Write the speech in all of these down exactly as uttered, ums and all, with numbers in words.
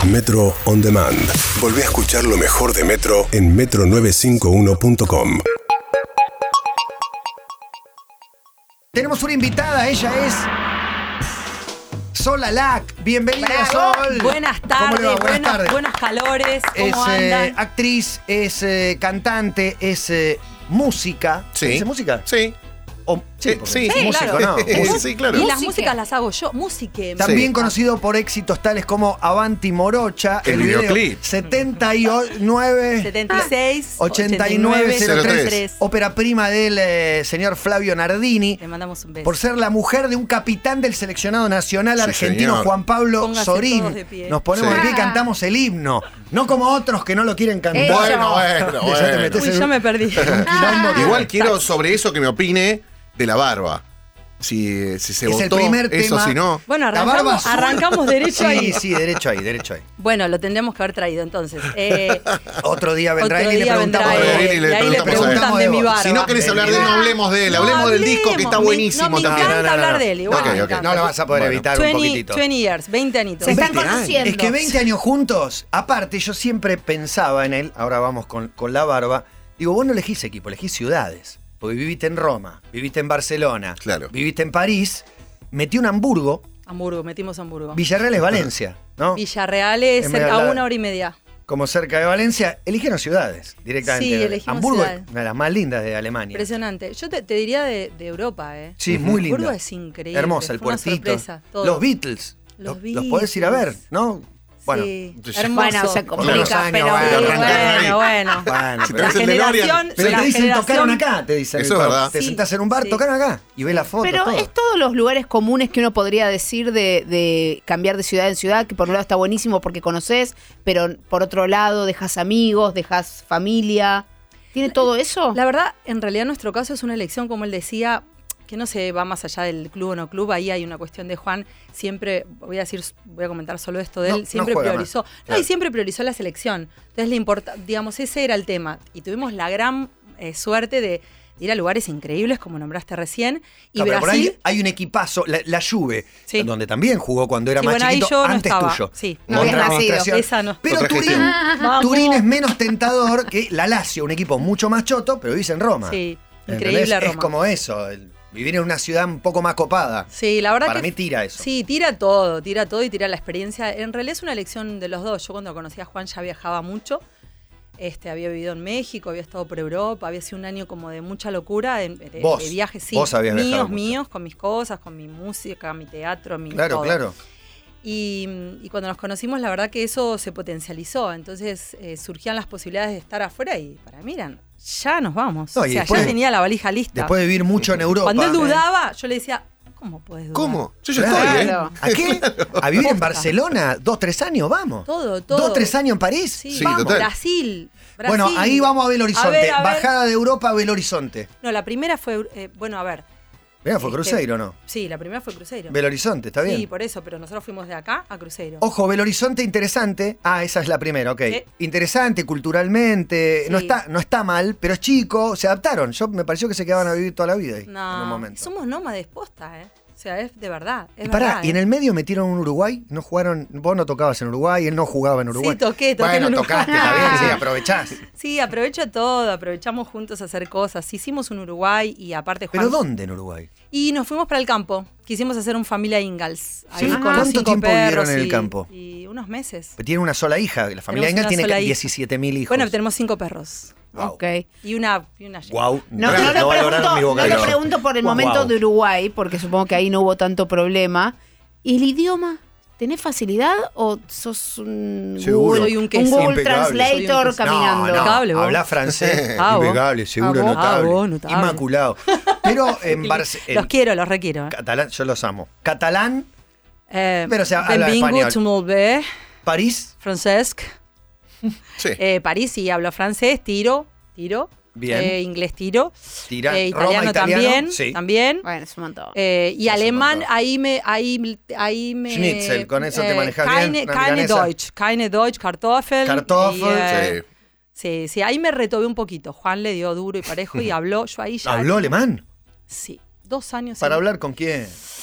Metro On Demand. Volvé a escuchar lo mejor de Metro en metro novecientos cincuenta y uno punto com. Tenemos una invitada, ella es Sol Alac. Bienvenida, Bravo. Sol. Buenas tardes, ¿Cómo le va? Buenas buenos, tardes. buenos calores, ¿cómo Es eh, andan? actriz, es eh, cantante, es eh, música. Sí. ¿Dice música? Sí. O, sí, Eh, porque sí. es Sí, músico, claro. ¿no? Eh, Músico. sí, claro. Y las Música. músicas las hago yo, música. También Sí. conocido por éxitos tales como Avanti Morocha, El video videoclip. setenta y nueve setenta y seis, ochenta y nueve cero tres, cero tres. ópera prima del eh, señor Flavio Nardini, Le mandamos un beso. por ser la mujer de un capitán del seleccionado nacional Sí, argentino, señor. Juan Pablo Pónganse Sorín. todos de pie. Nos ponemos Sí. de pie y cantamos el himno. No como otros que no lo quieren cantar. Eso. Bueno, bueno, Ya te bueno. metés Uy, en ya un- me perdí. un quilombo que- Igual quiero sobre eso que me opine de la barba. Si, si se Es el votó, primer eso tema. si no. Bueno, La barba arrancamos, azul. arrancamos derecho Sí, ahí. sí, derecho ahí, derecho ahí. Bueno, lo tendríamos que haber traído entonces. Eh, Otro día vendrá Otro él y le día preguntamos vendrá de él, él. y le y ahí le preguntamos a él. preguntan de mi barba. Si no querés hablar de él, no hablemos de él. Hablemos del disco que está hablemos. buenísimo Me- no, me también. encanta hablar de él, igual. Ok, me ok. encanta. No lo vas a poder Bueno. evitar un veinte, poquitito. veinte years, veinte anitos. Se están veinte años. conociendo. Es que veinte años juntos, aparte yo siempre pensaba en él, ahora vamos con, con la barba, digo, vos no elegís equipo, elegís ciudades, porque viviste en Roma, viviste en Barcelona, Claro. viviste en París, metí un Hamburgo, Hamburgo, metimos Hamburgo. Villarreal es Valencia, ¿no? Villarreal es En cerca, medio de a la- una hora y media. Como cerca de Valencia, eligieron ciudades directamente. Sí, elegimos Hamburgo ciudades. es una de las más lindas de Alemania. Impresionante. Yo te, te diría de, de Europa, ¿eh? Sí, muy linda. Hamburgo es increíble. Hermosa, el fue una puertito. sorpresa, todo. Los Beatles. Los Los, los podés ir a ver, ¿no? Bueno, Sí, Sí. hermoso. Bueno, se Por complica, los años, pero bueno, Sí, arrancaron ahí. bueno, bueno. bueno, Si pero- La tenés el DeLorean. generación, Pero la te dicen, generación- tocaron acá, te dicen. Eso es verdad. Te Sí, sentás en un bar, sí. tocaron acá. Y ves la foto, Pero todo. es todos los lugares comunes que uno podría decir de, de cambiar de ciudad en ciudad, que por un lado está buenísimo porque conoces, pero por otro lado dejas amigos, dejas familia. ¿Tiene todo eso? La verdad, en realidad nuestro caso es una elección, como él decía, que no se va más allá del club o no club. Ahí hay una cuestión de Juan, siempre, voy a decir, voy a comentar solo esto de No, él, no siempre juega priorizó. más. No, Claro. y siempre priorizó la selección. Entonces le importa, digamos, ese era el tema. Y tuvimos la gran eh, suerte de ir a lugares increíbles, como nombraste recién. Y No, pero por Brasil. ahí hay un equipazo, la, la Juve, Sí. donde también jugó cuando era Sí, más bueno, ahí chiquito, yo no antes estaba. tuyo. Sí. No Otra habías nacido. administración. Esa no. Pero Otra Turín, gestión. Vamos. Turín es menos tentador que la Lazio, un equipo mucho más choto, pero vivís en Roma. Sí, ¿Entendés? increíble Es Roma. como eso, el vivir en una ciudad un poco más copada. Sí, la verdad Para que mí tira eso. Sí, tira todo, tira todo y tira la experiencia. En realidad es una elección de los dos. Yo cuando conocí a Juan ya viajaba mucho. Este, había vivido en México, había estado por Europa, había sido un año como de mucha locura, de, de- Vos, de viajes, sí, vos habías míos, viajado mucho. míos, con mis cosas, con mi música, mi teatro, mi Claro, todo. claro. Y, y cuando nos conocimos, la verdad que eso se potencializó. Entonces eh, surgían las posibilidades de estar afuera y para mí eran, ya nos vamos. No, o y sea, después- ya tenía la valija lista. Después de vivir mucho en Europa. Cuando él dudaba, yo le decía, ¿cómo puedes dudar? ¿Cómo? Yo ya Claro. estoy, ¿eh? Claro. ¿A qué? ¿A vivir en Barcelona? ¿Dos, tres años? Vamos. Todo, todo. ¿Dos, tres años en París? Sí, Sí, vamos. total. Brasil, Brasil. Bueno, ahí vamos a Belo Horizonte. A ver, a ver. Bajada de Europa a Belo Horizonte. No, la primera fue, eh, bueno, a ver. Mira, fue Este, Cruzeiro, ¿no? Sí, la primera fue Cruzeiro. Belo Horizonte, está bien. Sí, por eso, pero nosotros fuimos de acá a Cruzeiro. Ojo, Belo Horizonte interesante. Ah, esa es la primera, ok. Sí. Interesante, culturalmente. Sí. No está, no está mal, pero es chico, se adaptaron. Yo me pareció que se quedaban a vivir toda la vida ahí. En un No, momento. somos nómades posta, ¿eh? O sea, es de verdad. Es Y pará, verdad, y en ¿eh? el medio metieron un Uruguay, no jugaron, vos no tocabas en Uruguay, él no jugaba en Uruguay. Sí, toqué, toqué Bueno, en Uruguay. tocaste, está bien, sí, aprovechás. Sí, aprovecho todo, aprovechamos juntos a hacer cosas. Hicimos un Uruguay y aparte Juan. ¿Pero dónde en Uruguay? Y nos fuimos para el campo. Quisimos hacer un familia Ingalls. Ahí Sí, con ¿cuánto los cinco tiempo perros vivieron en el y- campo? Y unos meses. Tiene una sola hija, la familia Tenemos Engel una tiene sola hija. diecisiete mil hijos. Bueno, tenemos cinco perros. Wow. Ok. Y una, y una Wow. No, no, no, le valoraron pregunto, mi no le vocabulario. pregunto por el Wow. momento de Uruguay, porque supongo que ahí no hubo tanto problema. ¿Y el idioma? ¿Tenés facilidad o sos un Seguro. Google, Soy un queso. Google Impecable. Soy Translator un queso. caminando? No, no, Impecable, vos. habla francés, Ah, vos. impecable, seguro, Ah, vos. notable, Ah, vos, notable. inmaculado. Pero en Los Barcelona, quiero, los requiero. catalán, yo los amo. Catalán, Eh, Pero, o sea, habla benvingut español. molt bé, París, Francesc. Sí. Eh, París sí hablo francés, tiro, tiro. Bien. Eh, inglés tiro. tira, Eh, Roma, italiano italiano, también. sí. También. Bueno, es un montón. Eh, y Es un alemán, montón. ahí me, ahí, ahí me. Schnitzel, con eso te manejas keine, bien, una keine milanesa. Deutsch, keine Deutsch, Kartoffel. Kartoffel, y, eh, Sí. sí, sí, ahí me retobé un poquito. Juan le dio duro y parejo y habló. Yo ahí ya. ¿Habló alemán? Sí, dos años. ¿Para en- hablar con quién?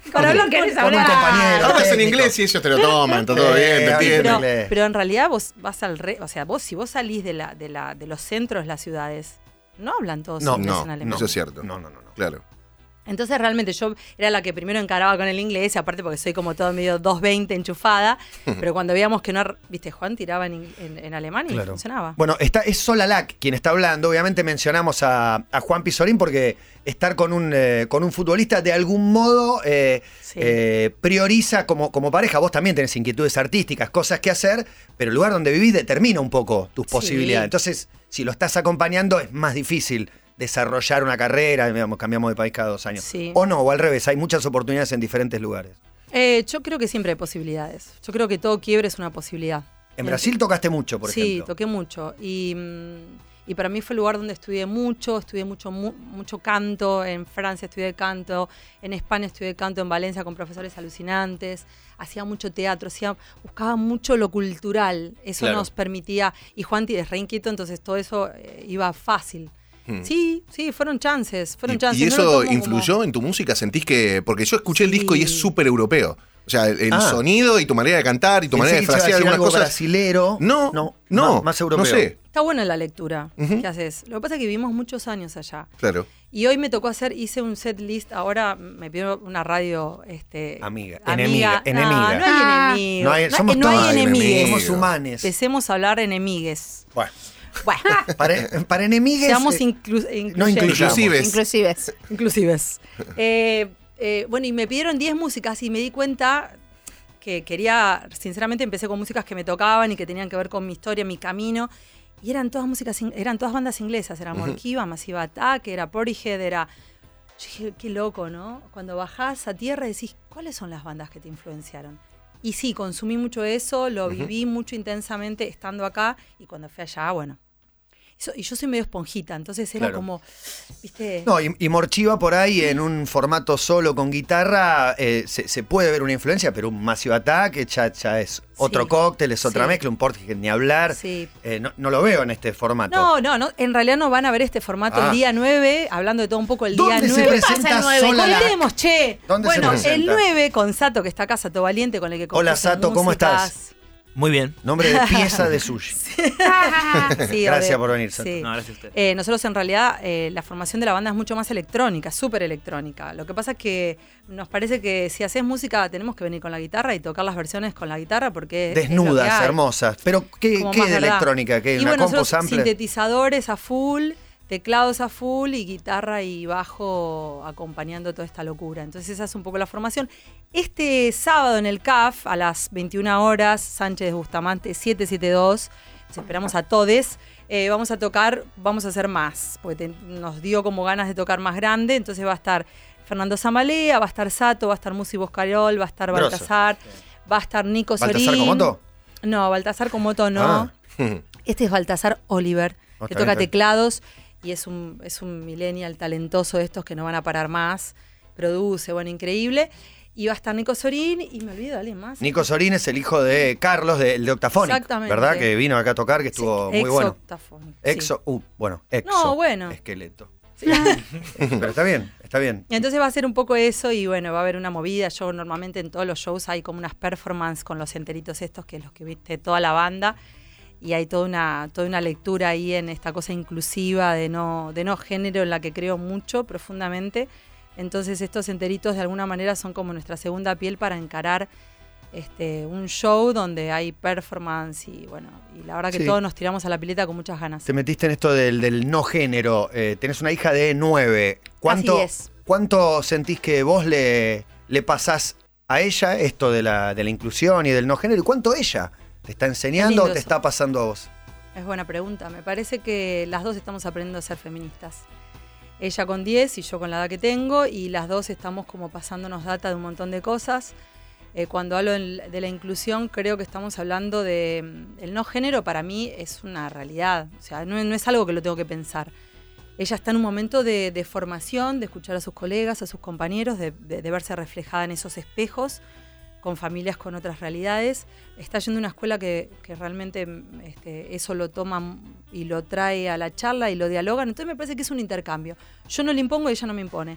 Para hablar querés Con un hablar. compañero. Hablas en técnico. inglés y ellos te lo toman, está todo bien, te Eh, entienden. Pero, inglés. pero en realidad vos vas al re, o sea, vos si vos salís de la, de la, de los centros de las ciudades, no hablan todos No, inglés no, en alemán. eso es cierto. No, no, no. no. Claro. Entonces realmente yo era la que primero encaraba con el inglés, y aparte porque soy como todo medio doscientos veinte enchufada, pero cuando veíamos que no, viste, Juan tiraba en, en, en alemán y Claro. funcionaba. Bueno, está, es Solalac quien está hablando. Obviamente mencionamos a, a Juan Pizorín porque estar con un, eh, con un futbolista de algún modo eh, Sí. eh, prioriza como, como pareja. Vos también tenés inquietudes artísticas, cosas que hacer, pero el lugar donde vivís determina un poco tus Sí. posibilidades. Entonces, si lo estás acompañando, es más difícil desarrollar una carrera. Digamos, cambiamos de país cada dos años. Sí. O no, o al revés, hay muchas oportunidades en diferentes lugares. Eh, yo creo que siempre hay posibilidades. Yo creo que todo quiebre es una posibilidad. En Brasil tocaste mucho, por sí, ejemplo. toqué mucho. Y, mm, y para mí fue el lugar donde estudié mucho, estudié mucho, mu- mucho canto. En Francia estudié canto, en España estudié canto, en Valencia con profesores alucinantes. Hacía mucho teatro, hacía, buscaba mucho lo cultural. Eso Claro. nos permitía. Y Juan es re inquieto, entonces todo eso eh, iba fácil. Hmm. Sí, sí, fueron chances, fueron ¿Y, chances. y No lo eso tomo influyó como- en tu música? ¿Sentís que...? Porque yo escuché el Sí. disco y es súper europeo. O sea, el, el Ah. sonido y tu manera de cantar y tu Pensé manera de que se iba a frasear decir algunas algo cosas... brasilero. No, no, no, más, más europeo. no sé. Está buena la lectura Ujú. que haces. Lo que pasa es que vivimos muchos años allá. Claro. Y hoy me tocó hacer, hice un set list, ahora me pidió una radio este, Amiga, enemiga, enemiga. No, no hay Ah. enemigos. No hay- somos no todos hay enemigos. enemigues. Somos humanes. Empecemos a hablar enemigues. Bueno, Bueno, para, para enemigues. seamos eh, inclu- no incluyentes. incluyamos. Inclusives. Inclusives. Inclusives. Eh, eh, bueno, y me pidieron diez músicas y me di cuenta que quería, sinceramente empecé con músicas que me tocaban y que tenían que ver con mi historia, mi camino. Y eran todas músicas, in- eran todas bandas inglesas. Era Morkiva, Massive Attack, era Portishead, era... Yo dije, qué loco, ¿no? Cuando bajás a tierra decís, ¿cuáles son las bandas que te influenciaron? Y sí, consumí mucho eso, lo viví mucho intensamente estando acá y cuando fui allá, bueno. Eso- y yo soy medio esponjita, entonces era Claro. como, ¿viste? No, y, y Morchiva por ahí en un formato solo con guitarra eh, se, se puede ver una influencia, pero un Massive Attack ya, ya es otro Sí. cóctel, es otra Sí. mezcla, un Portishead ni hablar. Sí. Eh, no, no lo veo en este formato. No, no, no, en realidad no van a ver este formato Ah. el día nueve, hablando de todo un poco el día ¿Dónde se nueve. presenta pasa el nueve? Solalac? Contemos, che. ¿Dónde se bueno, presenta? el nueve con Sato, que está acá, Sato Valiente, con el que Hola, compuse Sato, ¿cómo músicas. estás? Muy bien. Nombre de pieza de sushi. Sí, Gracias obvio. por venir, Sato. Sí. No, gracias a usted. Eh, nosotros en realidad eh, la formación de la banda es mucho más electrónica, súper electrónica. Lo que pasa es que nos parece que si haces música tenemos que venir con la guitarra y tocar las versiones con la guitarra porque es- es lo que Desnudas, hay. hermosas. Pero ¿qué, Como qué más de verdad. electrónica? ¿Qué? Y ¿Una bueno, compo nosotros sample? sintetizadores a full, teclados a full y guitarra y bajo acompañando toda esta locura. Entonces esa es un poco la formación. Este sábado en el C A F a las veintiuna horas, Sánchez Bustamante siete siete dos, los esperamos a todes. Eh, vamos a tocar, vamos a hacer más, porque te- nos dio como ganas de tocar más grande, entonces va a estar Fernando Zamalea, va a estar Sato, va a estar Musi Boscarol, va a estar Grosso. Baltasar, va a estar Nico Sorín. ¿Baltasar Comoto? No, Baltasar Comoto no. Ah. Este es Baltasar Oliver, Oh, que está toca bien, está bien. teclados y es un, es un millennial talentoso de estos que no van a parar más. Produce, bueno, increíble. Y va a estar Nico Sorín y me olvido de alguien más. Nico Sorín es el hijo de Carlos, de, el de Octafonic. Exactamente. ¿Verdad? Que vino acá a tocar, que estuvo muy bueno. Exoctafónico, sí. Exo, uh, bueno, exo. No, bueno. Esqueleto. Pero está bien, está bien. Y entonces va a ser un poco eso y bueno, va a haber una movida. Yo normalmente en todos los shows hay como unas performances con los enteritos estos, que es los que viste toda la banda. Y hay toda una, toda una lectura ahí en esta cosa inclusiva de no, de no género en la que creo mucho profundamente. Entonces estos enteritos de alguna manera son como nuestra segunda piel para encarar este, un show donde hay performance y bueno, y la verdad que Sí. todos nos tiramos a la pileta con muchas ganas. Te metiste en esto del, del no género. Eh, tenés una hija de nueve. ¿Cuánto, Así es. ¿Cuánto sentís que vos le, le pasás a ella esto de la, de la inclusión y del no género? ¿Y cuánto ella te está enseñando lindo o te eso. está pasando a vos? Es buena pregunta. Me parece que las dos estamos aprendiendo a ser feministas. Ella con diez y yo con la edad que tengo, y las dos estamos como pasándonos data de un montón de cosas. Eh, cuando hablo en- de la inclusión, creo que estamos hablando de... mm, El no género para mí es una realidad. O sea, no, no es algo que lo tengo que pensar. Ella está en un momento de, de formación, de escuchar a sus colegas, a sus compañeros, de, de- de verse reflejada en esos espejos, con familias con otras realidades. Está yendo a una escuela que, que realmente mm, este, eso lo toma y lo trae a la charla y lo dialogan. Entonces me parece que es un intercambio. Yo no le impongo y ella no me impone.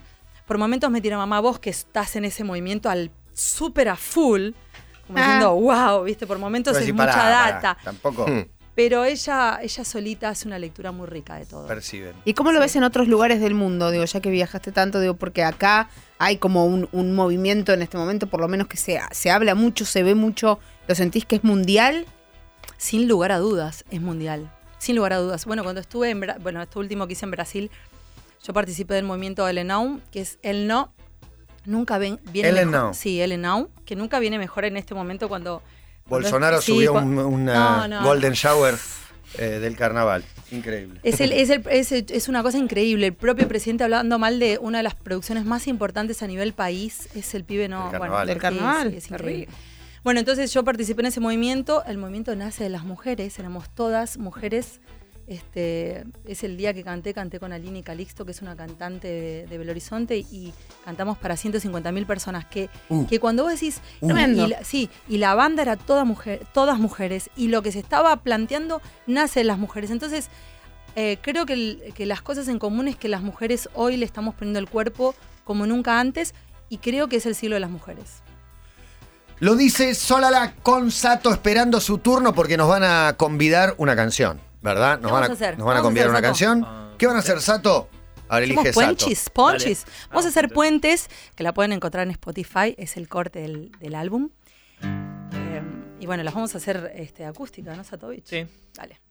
por momentos me tira, mamá, vos que estás en ese movimiento al súper a full, como Ah. diciendo, wow, ¿viste? Por momentos Pero es sí, mucha pará, pará, data. Tampoco Hmm. Pero ella, ella solita hace una lectura muy rica de todo. perciben. ¿Y cómo lo ves en otros lugares del mundo? Digo, ya que viajaste tanto, digo, porque acá hay como un, un movimiento en este momento, por lo menos que se, se habla mucho, se ve mucho. ¿Lo sentís que es mundial? Sin lugar a dudas, es mundial. Sin lugar a dudas. Bueno, cuando estuve en... Bra- Bueno, esto último que hice en Brasil, yo participé del movimiento El Now, que es el no... Nunca ven, viene El mejor. Now. Sí, el Now, que nunca viene mejor en este momento cuando... cuando- Bolsonaro sí, subió cua- un una No, no, golden shower eh, del carnaval. Increíble. Es, el, es, el, es, el- es una cosa increíble. El propio presidente hablando mal de una de las producciones más importantes a nivel país es el pibe no. Del Bueno, carnaval. Del sí, carnaval. sí, es Terrible. increíble. Bueno, entonces yo participé en ese movimiento. El movimiento nace de las mujeres. Éramos todas mujeres. Este, es el día que canté, canté con Aline Calixto, que es una cantante de, de Belo Horizonte, y cantamos para ciento cincuenta mil personas. Que, Uh. que cuando vos decís, Uh. y- Tremendo. y la- sí, y la banda era toda mujer, todas mujeres, y lo que se estaba planteando nace de las mujeres. Entonces, eh, creo que, el- que las cosas en común es que las mujeres hoy le estamos poniendo el cuerpo como nunca antes, y creo que es el siglo de las mujeres. Lo dice Solala con Sato esperando su turno porque nos van a convidar una canción, ¿verdad? Nos ¿Qué van vamos a, a hacer? nos van a ¿Qué vamos a convidar hacer, una Sato? canción. Ah, ¿Qué van a hacer, Sato? Ahora elige Somos Sato. Puenchis, Ponchis. Dale. Vamos a Ah, hacer entonces. Puentes, que la pueden encontrar en Spotify, es el corte del, del álbum. Eh, y bueno, las vamos a hacer este, acústica, ¿no, Satovich? Sí. Dale.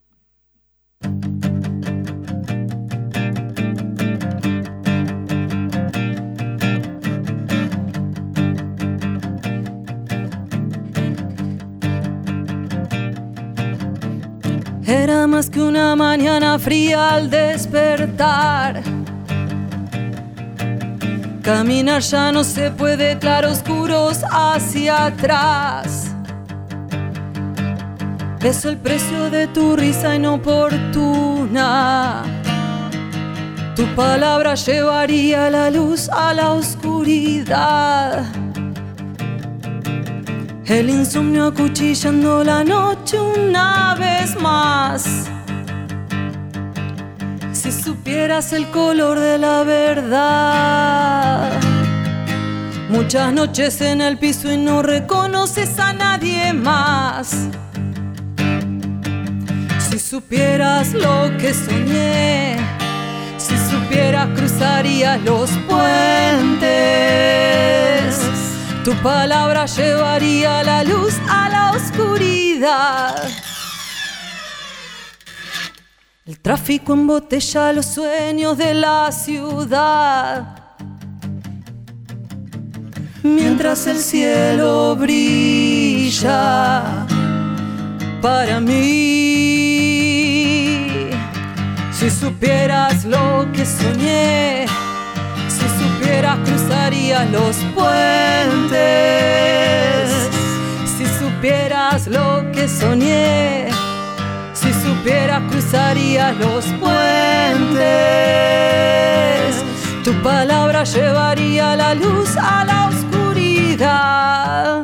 Era más que una mañana fría al despertar. Caminar ya no se puede, claroscuros hacia atrás. Es el precio de tu risa inoportuna. Tu palabra llevaría la luz a la oscuridad. El insomnio acuchillando la noche una vez más. Si supieras el color de la verdad. Muchas noches en el piso y no reconoces a nadie más. Si supieras lo que soñé, si supieras cruzarías los puentes. Tu palabra llevaría la luz a la oscuridad. El tráfico embotella los sueños de la ciudad. Mientras el cielo brilla para mí. Si supieras lo que soñé, si supieras cruzarías los puentes. Si supieras lo que soñé, si supieras cruzarías los puentes. Tu palabra llevaría la luz a la oscuridad.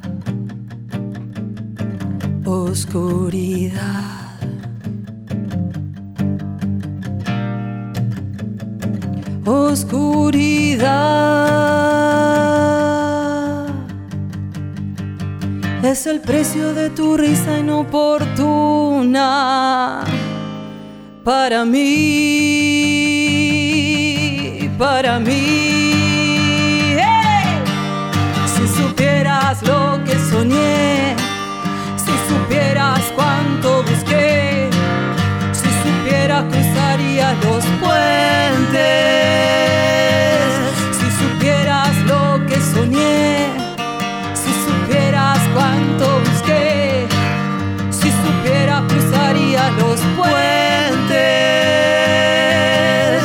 Oscuridad. Oscuridad es el precio de tu risa inoportuna. Para mí, para mí. ¡Hey! Si supieras lo que soñé, si supieras cuánto busqué, si supieras cruzarías los puentes. Si supieras lo que soñé, si supieras cuánto busqué, si supieras cruzarías los puentes.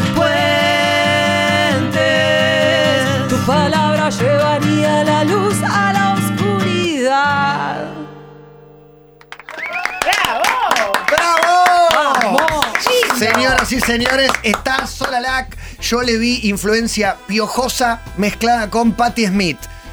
Puentes. Tu palabra llevaría la luz a la oscuridad. ¡Bravo! Señoras y señores, está Solalac. Yo le vi influencia piojosa mezclada con Patti Smith.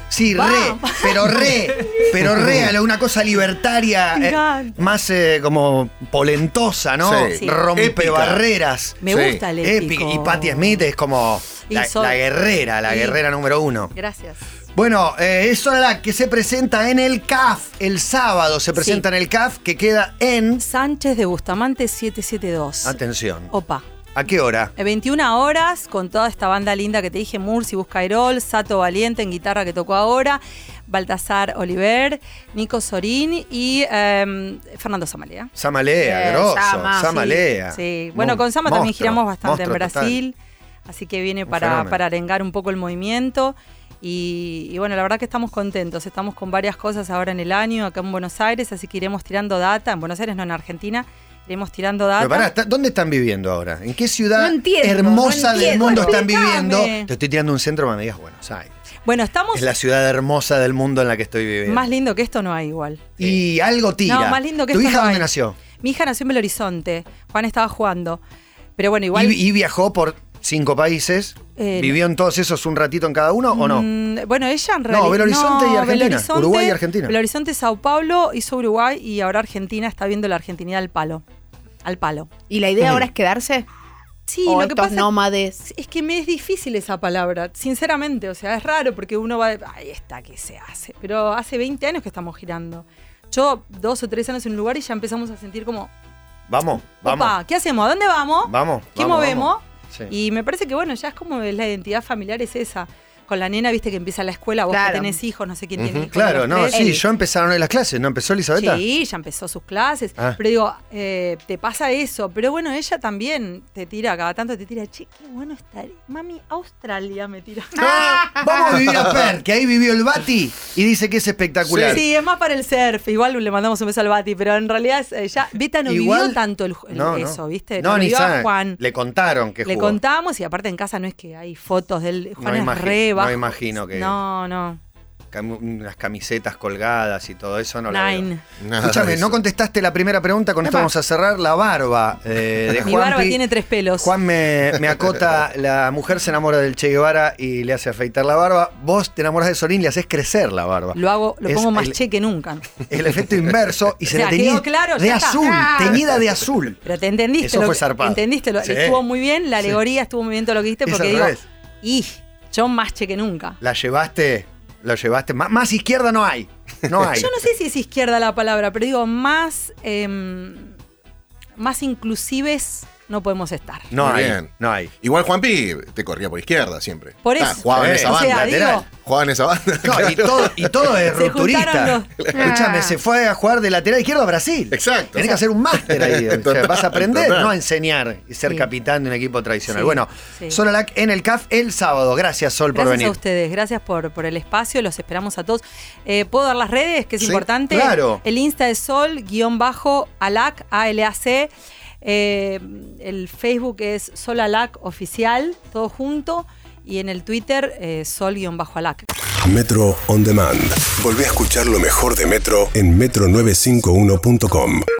Sí, Va. re, pero re, pero re, a lo- una cosa libertaria, Me eh, encanta. más eh, como polentosa, ¿no? Sí. Sí. Rompe Épica. barreras. Me Sí. gusta el épico. Épica. Y Patti Smith es como Y la, soy- la guerrera, la Sí. guerrera número uno. Gracias. Bueno, eh, es Solalac que se presenta en el C A F. El sábado se presenta Sí. en el C A F, que queda en... Sánchez de Bustamante setecientos setenta y dos. Atención. Opa. ¿A qué hora? Eh, veintiuna horas, con toda esta banda linda que te dije, Murci, Buscairol, Sato Valiente en guitarra que tocó ahora, Baltasar Oliver, Nico Sorín y eh, Fernando Samalea. Samalea, Bien, grosso. Sama, Samalea. Sí, bueno, Mon- con Sama también monstruo, giramos bastante en monstruo total. Brasil, así que viene Un para, fenómeno. para arengar un poco el movimiento. Y, y bueno, la verdad que estamos contentos, estamos con varias cosas ahora en el año, acá en Buenos Aires, así que iremos tirando data, en Buenos Aires no, en Argentina, iremos tirando data. Pero pará, ¿está- ¿dónde están viviendo ahora? ¿En qué ciudad No entiendo, hermosa no del entiendo. mundo están Explícame. viviendo? Te estoy tirando un centro para que me digas Buenos Aires. Bueno, estamos... Es la ciudad hermosa del mundo en la que estoy viviendo. Más lindo que esto no hay igual. Y algo tira. No, más lindo que ¿Tu esto hija no dónde hay. nació? Mi hija nació en Belo Horizonte. Juan estaba jugando. Pero bueno, igual. Y, y viajó por cinco países. Eh, ¿Vivió en todos esos un ratito en cada uno o no? mm, bueno, ella en realidad. Belo Horizonte y Argentina. Uruguay y Argentina. Belo Horizonte, Sao Paulo, hizo Uruguay y ahora Argentina está viendo la Argentinidad al palo. Al palo. ¿Y la idea Mm. ahora es quedarse? Sí, ¿O lo que estos pasa nómades? es que me es difícil esa palabra, sinceramente. O sea, es raro porque uno va. Ahí está, ¿qué se hace? Pero hace veinte años que estamos girando. Yo, dos o tres años en un lugar y ya empezamos a sentir como. Vamos, vamos. Opa, ¿qué hacemos? ¿A dónde vamos? Vamos. ¿Qué vamos, movemos? vamos. Sí. Y me parece que bueno, ya es como la identidad familiar es esa. Con la nena, viste que empieza la escuela, vos Claro. que tenés hijos, no sé quién tiene Ujú. hijos. Claro, los no, tres. sí, El- yo empezaron hoy las clases, ¿no empezó Elisabetta? Sí, ya empezó sus clases. Ah. Pero digo, eh, te pasa eso. Pero bueno, ella también te tira, cada tanto te tira, che, qué bueno estar. Mami, Australia me tira. Ah, vamos a vivir a Perth, que ahí vivió el Bati y dice que es espectacular. Sí, es más para el surf. Igual le mandamos un beso al Bati, pero en realidad es, eh, ya Vita no Igual- vivió tanto el, el- No, no. eso, ¿viste? No, Lo ni vivió a sabe. Juan. Le contaron que Le jugó. contamos y aparte en casa no es que hay fotos de él. Juan No es imagi- re no bajo. imagino que- No, no. Cam- unas camisetas colgadas y todo eso, no la Nine. veo. Nada Escúchame, de eso. no contestaste la primera pregunta, con esto Epa. vamos a cerrar. La barba eh, de Mi Juanpi. barba tiene tres pelos. Juan me, me acota, la mujer se enamora del Che Guevara y le hace afeitar la barba. Vos te enamoras de Sorín y le haces crecer la barba. Lo hago, lo Es pongo más el- che que nunca. El efecto inverso y se O sea, le teñía quedó claro, de ya está. azul, Ah. teñida de azul. Pero te entendiste. Eso lo fue que- zarpado. Entendiste, lo, Sí. estuvo muy bien, la Sí. alegoría estuvo muy bien todo lo que dijiste, Es porque al digo, revés. y yo más che que nunca. La llevaste, lo llevaste. Más, más izquierda no hay. No hay. Yo no sé si es izquierda la palabra, pero digo, más, em, más inclusives no podemos estar. No Muy hay. bien. No hay. Igual Juanpi te corría por izquierda siempre. Por Ah, eso. jugaba en Eh, esa o banda. sea, lateral. digo, Jugaba en esa banda. No, y, claro. todo, y todo es Se rupturista. juntaron Escúchame, se fue a jugar de lateral izquierdo a Brasil. Exacto. Tenés que hacer un máster ahí. O sea, Total, vas a aprender, total. no a enseñar y ser Sí. capitán de un equipo tradicional. Sí, Bueno, sí. Solalac en el C A F el sábado. Gracias, Sol, por Gracias venir. a ustedes, gracias por, por el espacio, los esperamos a todos. Eh, ¿Puedo dar las redes, que es Sí, importante? claro. El Insta es sol, guión bajo, alac, A L A C. Eh, el Facebook es solalac oficial, todo junto. Y en el Twitter, eh, sol, guión bajo, alac. Metro On Demand. Volvé a escuchar lo mejor de Metro en metro novecientos cincuenta y uno punto com.